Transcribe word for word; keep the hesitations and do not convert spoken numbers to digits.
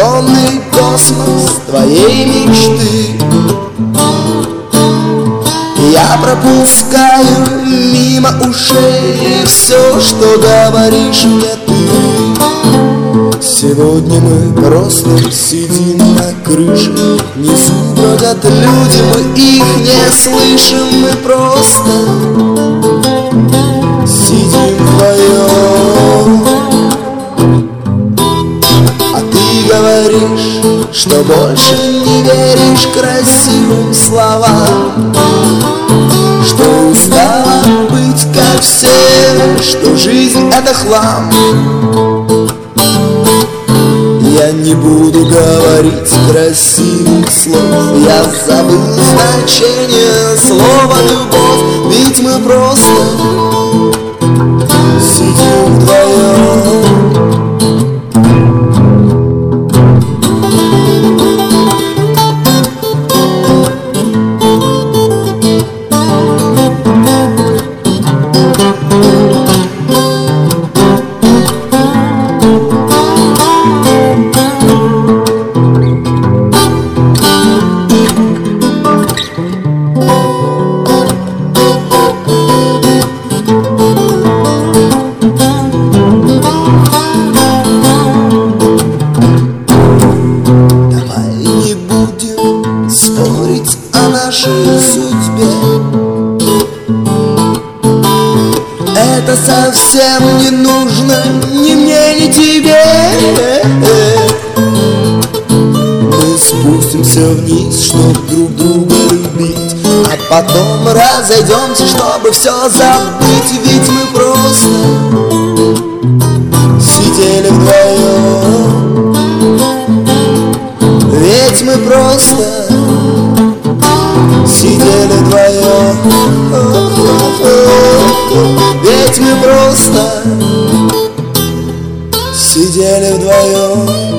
огромный космос твоей мечты. Я пропускаю мимо ушей все, что говоришь мне ты. Сегодня мы просто сидим на крыше, внизу бродят люди, мы их не слышим. Мы просто сидим вдвоем. А ты говоришь, что больше не веришь красивым словам, что устала быть как все, что жизнь это хлам. Я не буду говорить красивых слов, я забыл значение слова любовь, ведь мы просто сидим вдвоем. О нашей судьбе это совсем не нужно ни мне, ни тебе. Мы спустимся вниз, чтоб друг друга любить, а потом разойдемся, чтобы все забыть. Ведь мы просто сидели вдвоем. Ведь мы просто сидели вдвоем. Ведь мы просто сидели вдвоем.